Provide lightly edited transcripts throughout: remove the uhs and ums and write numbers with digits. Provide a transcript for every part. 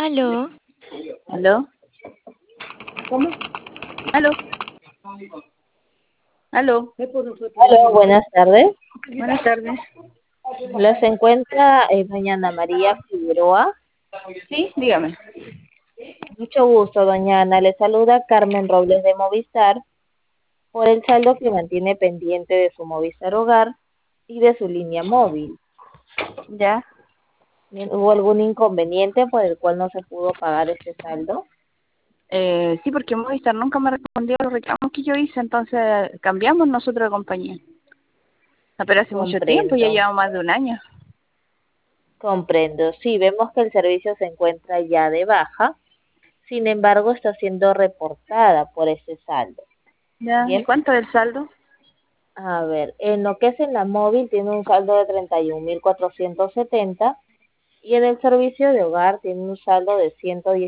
Aló, ¿Aló? ¿Cómo? ¿Aló? ¿Aló? Hola, buenas tardes. Buenas tardes. Hola, se encuentra doña Ana María Figueroa. Sí, dígame. Mucho gusto, doña Ana. Le saluda Carmen Robles de Movistar por el saldo que mantiene pendiente de su Movistar Hogar y de su línea móvil. ¿Ya? Bien, ¿hubo algún inconveniente por el cual no se pudo pagar este saldo? Sí, porque Movistar nunca me respondió a los reclamos que yo hice, entonces cambiamos nosotros de compañía. Pero hace mucho tiempo, ya Comprendo, llevamos más de un año. comprendo. Sí, vemos que el servicio se encuentra ya de baja, sin embargo, está siendo reportada por ese saldo. ¿Ya? ¿Y Bien. cuánto es el saldo? A ver, en lo que es en la móvil tiene un saldo de 31.470 y en el servicio de hogar tiene un saldo de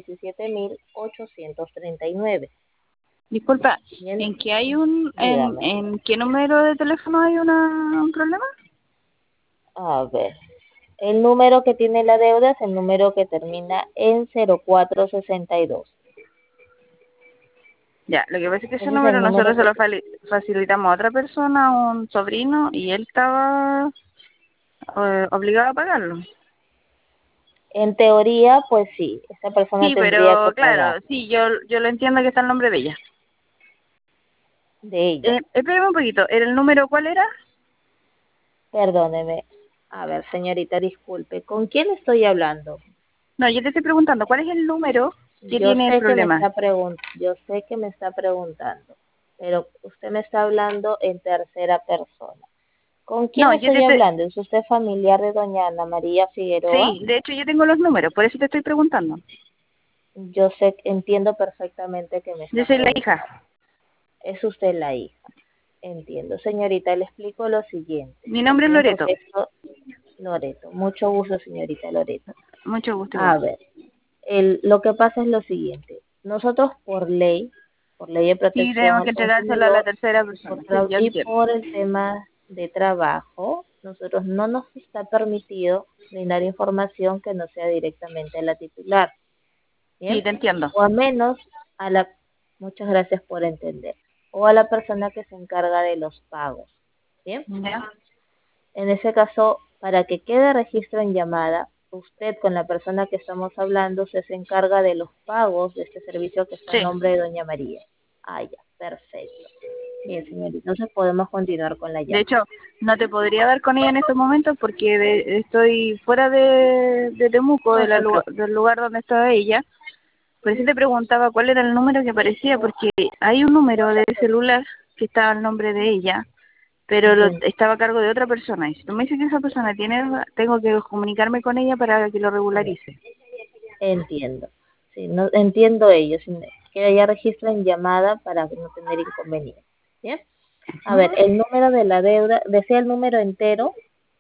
117.839. Disculpa, Bien, ¿en qué hay dígame. en qué número de teléfono hay un problema? A ver, el número que tiene la deuda es el número que termina en 0462. Ya, lo que pasa es que ese Ese es el número número nosotros se que lo facilitamos a otra persona, a un sobrino, y él estaba obligado a pagarlo. en teoría, pues sí, esa persona Sí, tendría que pero pagar claro, sí, yo lo entiendo que está el nombre de ella. de ella. Espérame un poquito, ¿el número cuál era? Perdóneme. A ver, señorita, disculpe, ¿con quién estoy hablando? No, yo te estoy preguntando, ¿cuál es el número que Yo tiene el sé que me problema? está yo sé que me está preguntando, pero usted me está hablando en tercera persona. ¿Con quién No, estoy hablando? ¿Es usted familiar de doña Ana María Figueroa? sí, de hecho yo tengo los números, por eso te estoy preguntando. Yo sé, entiendo perfectamente que me Yo está soy la preguntando. hija. Es usted la hija. Entiendo. Señorita, le explico lo siguiente. Mi nombre es Bien, Loreto. porque esto, Loreto. Mucho gusto, señorita Loreto. Mucho gusto igual. A ver, lo que pasa es lo siguiente. Nosotros por ley de Sí, protección tenemos que al entregárselo a la consumidor tercera persona. Sí, yo y entiendo. por el tema de trabajo, nosotros no nos está permitido brindar información que no sea directamente a la titular, Sí, ¿bien? te entiendo. O a menos a la, muchas gracias por entender, o a la persona que se encarga de los pagos, ¿bien? ¿Ya? En ese caso, para que quede registro en llamada, usted con la persona que estamos hablando se encarga de los pagos de este servicio que está a Sí. nombre de doña María. Ah, ya, perfecto. Bien, señorita, entonces podemos continuar con la De llamada. hecho, no te podría dar con ella en estos momentos porque estoy fuera de Temuco, No se del lugar donde estaba ella. Por eso te preguntaba cuál era el número que aparecía, porque hay un número de celular que estaba al nombre de ella, pero preocupe. estaba a cargo de otra persona. Y si tú me dices que esa persona tiene, tengo que comunicarme con ella para que lo regularice. Entiendo. Sí, no, entiendo ello. Que haya registro en llamada para no tener inconvenientes. ¿Bien? A ver, el número de la deuda, ¿desea el número entero?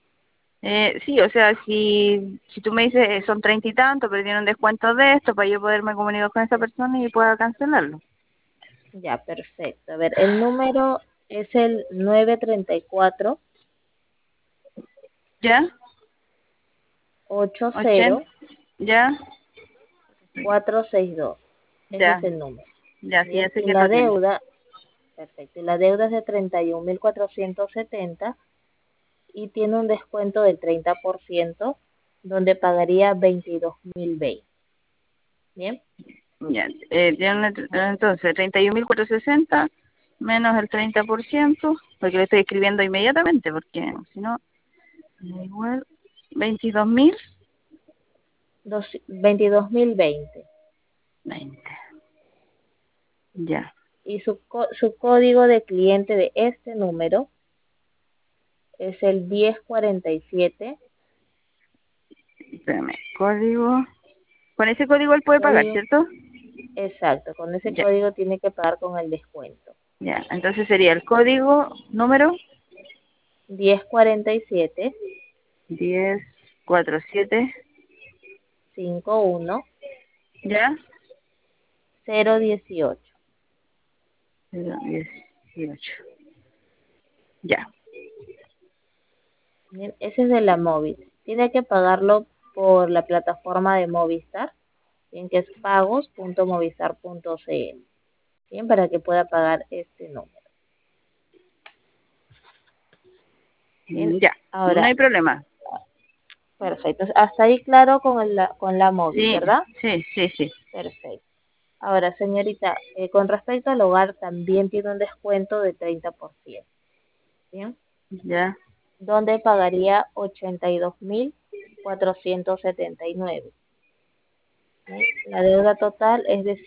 Sí, o sea, si tú me dices son 30 y tanto, pero tiene un descuento de esto, para yo poderme comunicar con esa persona y pueda cancelarlo. Ya, perfecto. A ver, el número es el 934 ¿Ya? 80, 80 ¿ya? 462. Ese Ya, es el número. ya, sí, ya Bien, sé y quién la lo tiene. deuda, perfecto, y la deuda es de 31.470 y tiene un descuento del 30% donde pagaría 22.020. Bien, Ya, entonces 31.460 menos el 30%, porque lo estoy escribiendo inmediatamente, porque si no, igual 22.000 22.020. 20. Ya, Y su código de cliente de este número es el 1047. espérame, código. Con ese código él puede pagar, Código, ¿cierto? exacto, con ese Ya, código tiene que pagar con el descuento. ya. Entonces sería el código número 1047 1047, 51 ¿ya? 018. 18. Ya. Bien, ese es de la móvil. Tiene que pagarlo por la plataforma de Movistar. bien, que es pagos.movistar.cl, bien, para que pueda pagar este número. Bien, Ya, no ahora, hay problema. perfecto. Hasta ahí claro con la móvil, Sí, ¿verdad? sí, sí, sí. Perfecto. Ahora, señorita, con respecto al hogar, también tiene un descuento de 30%, ¿bien? Ya. Donde pagaría 82.479. ¿Bien? La deuda total es de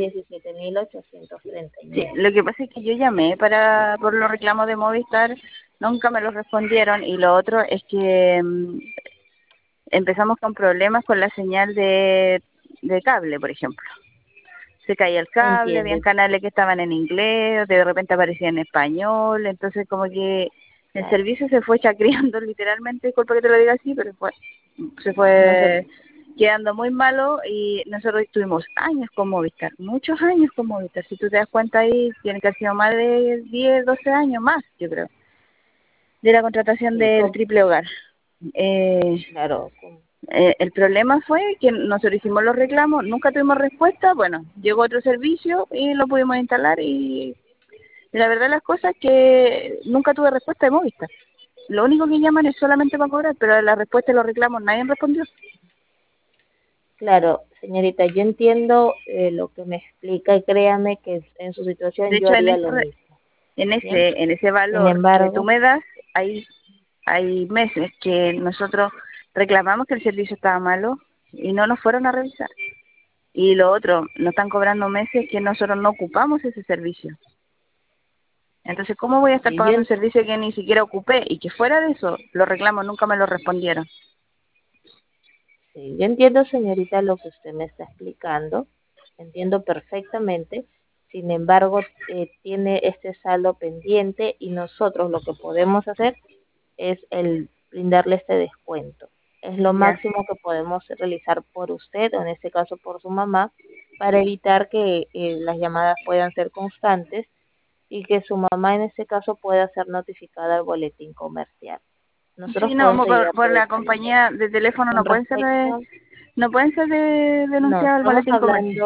Sí, 117.839. lo que pasa es que yo llamé por los reclamos de Movistar, nunca me los respondieron y lo otro es que empezamos con problemas con la señal de cable, por ejemplo. Se caía el cable, Entiendo, habían canales que estaban en inglés, de repente aparecían en español, entonces como que el claro. servicio se fue chacreando literalmente, disculpa que te lo diga así, pero se No se fue preocupe. quedando muy malo y nosotros estuvimos años con Movistar, muchos años con Movistar, si tú te das cuenta ahí, tiene que haber sido más de 10 12 años más, yo creo, de la contratación Sí, del triple hogar. Eh, claro, el problema fue que nosotros hicimos los reclamos, nunca tuvimos respuesta, bueno, llegó otro servicio y lo pudimos instalar y la verdad las cosas es que nunca tuve respuesta de Movistar. Lo único que llaman es solamente para cobrar, pero la respuesta de los reclamos nadie respondió. claro, señorita, yo entiendo lo que me explica y créame que en su De situación yo hecho, haría lo mismo, ¿bien? en ese Sin valor que tú embargo, me das, hay meses que nosotros reclamamos que el servicio estaba malo y no nos fueron a revisar. Y lo otro, nos están cobrando meses que nosotros no ocupamos ese servicio. Entonces, ¿cómo voy a estar sí, yo, pagando un servicio que ni siquiera ocupé? Y que fuera de eso, los reclamos nunca me lo respondieron. sí, yo entiendo, señorita, lo que usted me está explicando, entiendo perfectamente. Sin embargo, tiene este saldo pendiente y nosotros lo que podemos hacer es el brindarle este descuento. Es lo Ya. máximo que podemos realizar por usted, o en este caso por su mamá, para evitar que las llamadas puedan ser constantes y que su mamá en este caso pueda ser notificada al boletín comercial. Nosotros Sí, no, podemos como ayudarle por de la esta manera. compañía de teléfono Con respecto, no pueden ser no, denunciadas al boletín comercial.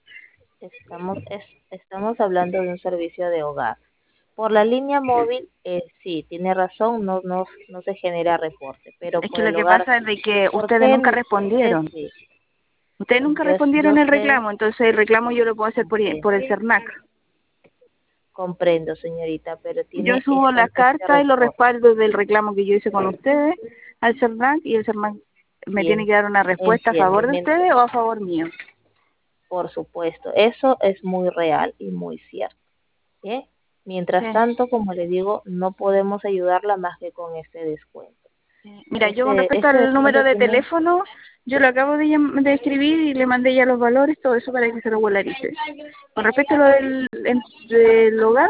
estamos hablando de un servicio de hogar. Por la línea móvil, sí, tiene razón, no se genera reporte, pero Es por que lo el que hogar pasa es sí. de que ¿Por qué usted respondieron. sí? Ustedes nunca Yo respondieron el sé, reclamo, entonces el reclamo yo lo puedo hacer entiendo, por el CERNAC. comprendo, señorita, pero Yo tiene subo las este cartas y los reporte. respaldos del reclamo que yo hice con ustedes al CERNAC y el CERNAC me tiene Bien, que dar una respuesta a entiendo. favor de ustedes o a favor mío. Por supuesto, eso es muy real y muy cierto. ¿Bien? Mientras Sí. tanto, como le digo, no podemos ayudarla más que con este descuento. Mira, yo con respecto Este al número descuento de tiene, teléfono, yo lo acabo de escribir y le mandé ya los valores, todo eso para que se regularice. Con respecto a lo del hogar,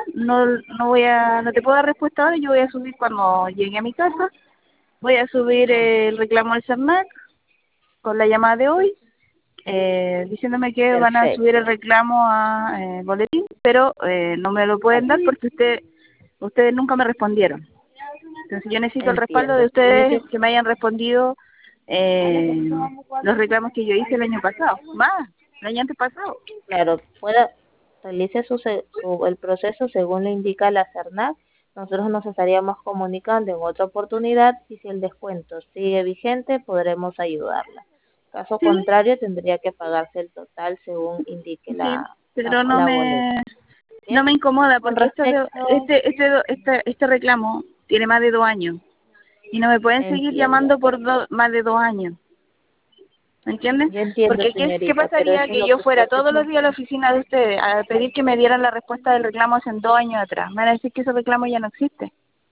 no te puedo dar respuesta ahora, yo voy a subir cuando llegue a mi casa, voy a subir ah, el reclamo al CERNAC con la llamada de hoy, diciéndome que van a subir perfecto, el reclamo a boletín, pero no me lo pueden dar así, porque ustedes nunca me respondieron. Entonces yo necesito el respaldo de entiendo. Tiene ustedes que, que me hayan respondido eh, los reclamos que yo hice el año pasado, más, el año antes pasado. claro, realice el proceso según le indica la CERNAC. Nosotros nos estaríamos comunicando en otra oportunidad y si el descuento sigue vigente, podremos ayudarla. Caso Sí, contrario, tendría que pagarse el total según indique sí, la, pero la boleta. no Bien, me incomoda con porque respecto, este reclamo tiene más de 2 años y no me pueden seguir entiendo, llamando por más de 2 años. ¿Me entiendes? yo entiendo, Porque ¿qué señorita, pero pasaría eso es que lo yo que fuera usted todos los días a la oficina de ustedes a pedir que me dieran la respuesta del reclamo hace 2 años atrás? Me van a decir que ese reclamo ya no existe.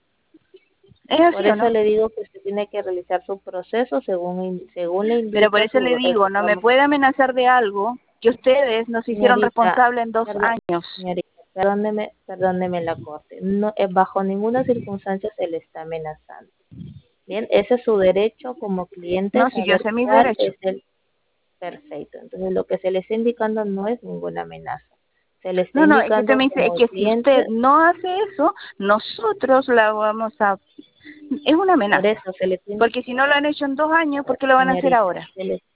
¿Es por así o eso no? le digo que usted tiene que realizar su proceso según le Pero por indica eso le el digo, no me reclamo. puede amenazar de algo que ustedes nos hicieron Señorita, responsables en dos perdón, años. señorita, perdóneme la corte. No, bajo ninguna circunstancia se le está amenazando. Bien, ese es su derecho como cliente No, si yo saber sé mis cuál derechos. es el perfecto. Entonces, lo que se le está indicando no es ninguna amenaza. Se le está No, no, es que usted indicando me dice, es como que si usted cliente, no hace eso, nosotros la vamos a... Es una por amenaza. eso se le tiene, Porque si no lo han hecho en 2 años, ¿por qué lo van a hacer señorita, ahora?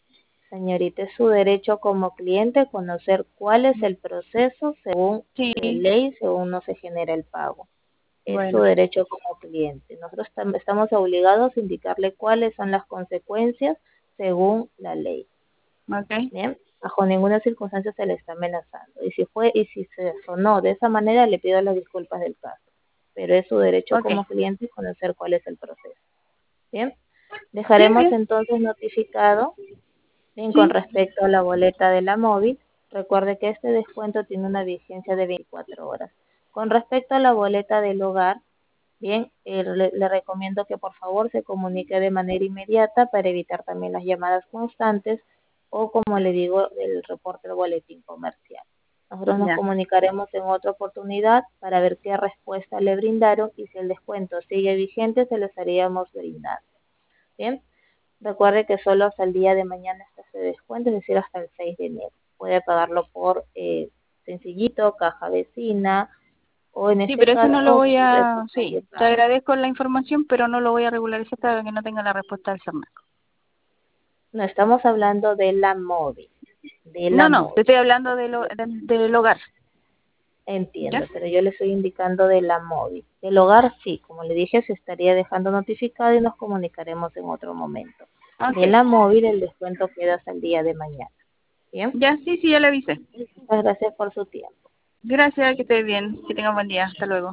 Señorita, es su derecho como cliente conocer cuál es el proceso según Sí, ley, según no se genera el pago. Es su bueno, derecho como cliente. Nosotros estamos obligados a indicarle cuáles son las consecuencias según la ley. ok, Bien, bajo ninguna circunstancia se le está amenazando. Y si se sonó de esa manera, le pido las disculpas del caso. Pero es su derecho ok. como cliente conocer cuál es el proceso. Bien, Sí, dejaremos bien, entonces notificado. Bien, con sí, respecto a la boleta de la móvil, recuerde que este descuento tiene una vigencia de 24 horas. Con respecto a la boleta del hogar, bien, le recomiendo que por favor se comunique de manera inmediata para evitar también las llamadas constantes o, como le digo, el reporte del boletín comercial. Nosotros nos ya, comunicaremos en otra oportunidad para ver qué respuesta le brindaron y si el descuento sigue vigente, se lo estaríamos brindando. Bien, recuerde que solo hasta el día de mañana está ese descuento, es decir, hasta el 6 de enero. Puede pagarlo por sencillito, caja vecina o en sí, este pero eso no lo caso voy por a, ejecución sí, de te pago. agradezco la información, pero no lo voy a regularizar hasta que no tenga la respuesta del CERNAC. No estamos hablando de la móvil, de la No, no, te móvil. estoy hablando del hogar, ¿ya? Entiendo, pero yo le estoy indicando de la móvil. Del hogar sí, como le dije, se estaría dejando notificado y nos comunicaremos en otro momento. De Ok, la móvil el descuento queda hasta el día de mañana. Bien, ya, sí, sí, ya le avisé. muchas gracias por su tiempo. Gracias, que estés bien, que tengas buen día, hasta luego.